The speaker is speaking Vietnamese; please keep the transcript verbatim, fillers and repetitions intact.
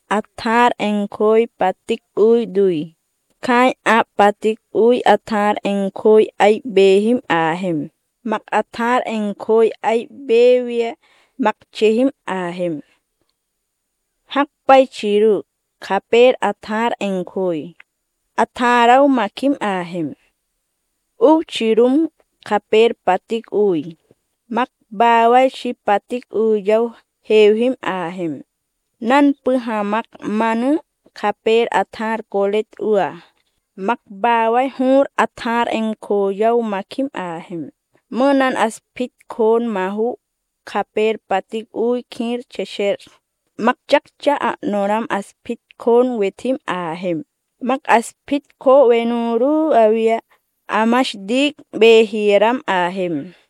athar engkoi patik ui dui. Kai a patik ui athar engkoi ai behim ahem. Mak athar engkoi ai bewia mak chehim ahem. Hak pai chiru kaper athar engkoi. Atharau makim ahem. U chirum kaper patik ui. Mak bawai shi patik ui jau hewhim ahem. Nan puhamak manu kaper athar kolet ua. Mak bawai hur athar engkoi jau makim ahem. Menan aspit kon mahu kaper patik ui kir chesher. Mak jakja noram aspit kon wetim ahem. Mak aspit ko wenuru awia amash dik behiram ahem.